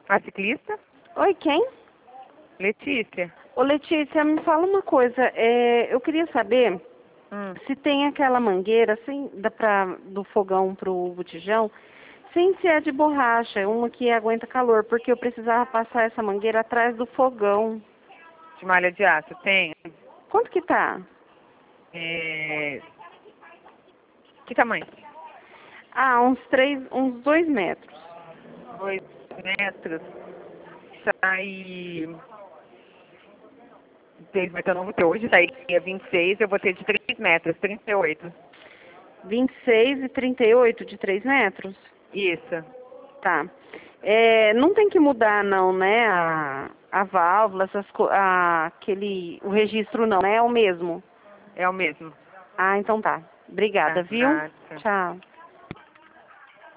A ciclista? Oi, quem? Letícia. Ô, Letícia, me fala uma coisa. Eu queria saber se tem aquela mangueira, assim, do fogão pro botijão, sem ser a de borracha, uma que aguenta calor, porque eu precisava passar essa mangueira atrás do fogão. De malha de aço, tem? Quanto que tá? Que tamanho? Ah, uns 2 metros. 2 metros. Sai... 6 metros eu não vou ter hoje, sairia 26, eu vou ter de 3 metros, 38. 26 e 38 de 3 metros? Isso. Tá. Não tem que mudar não, né? A válvula, o registro não, né? É o mesmo. É o mesmo. Ah, então tá. Obrigada, Tá, viu? nada. Tchau.